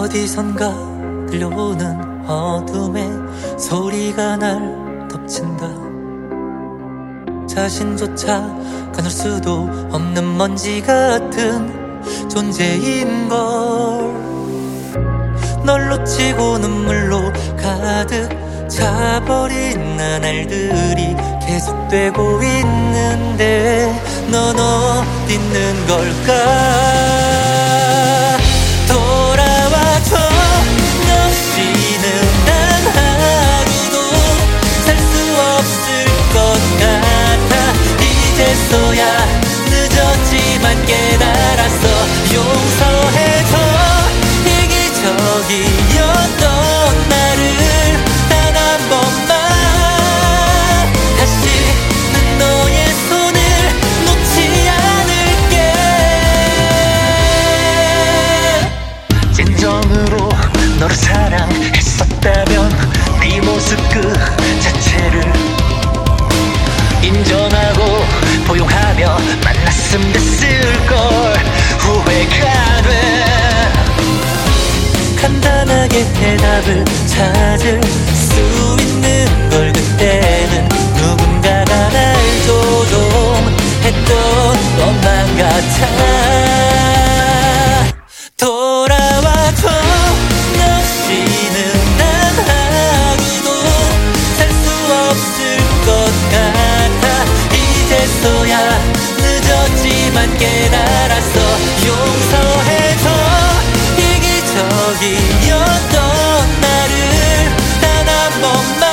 어디선가 들려오는 어둠의 소리가 날 덮친다. 자신조차 가눌 수도 없는 먼지 같은 존재인걸. 널 놓치고 눈물로 가득 차버린 나날들이 계속되고 있는데 넌 어디 있는 걸까? 돌아와줘. 없이는 난 하루도 살 수 없을 것 같아. 이제서야 늦었지만 깨달았어. 용서해줘. 이기적이었던 나를 단 한 번만 다시는 너의 손을 놓지 않을게. 진정으로 너를 사랑했었다면 네 모습 그 자체를 인정하고 포용하며 만났으면 됐을걸. 후회가 돼. 간단하게 대답을 찾을 수 있는 걸. 그때는 누군가가 날 조종했던 것만 같아. 돌아와줘. 없이는 난 하루도 살 수 없을 것 같아. 이제서야 늦었지만 깨달았어. 용서해줘. 이기적이었던 나를 단 한 번만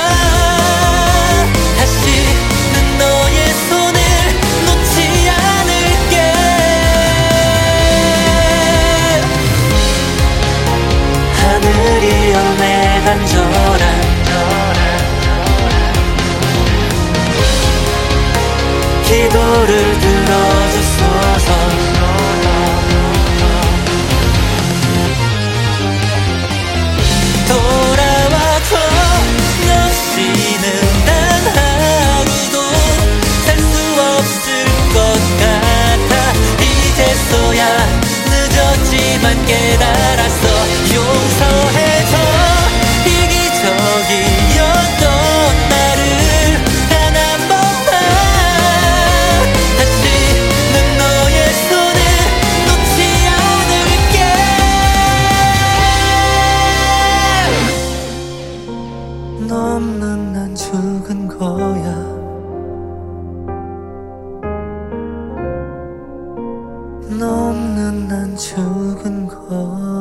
다시는 너의 손을 놓지 않을게. 하늘이 연애 간절한 기도를 들어주소서. 돌아와줘. 없이는 난 하루도 살 수 없을 것 같아. 이제서야 늦었지만 깨달았어. 용서해줘. 이기적이었던 나를 단 한 번만 다시는 너의 손을 놓지 않을게. 너 없는 난 죽은 거야. 너 없는 난 죽은 거야.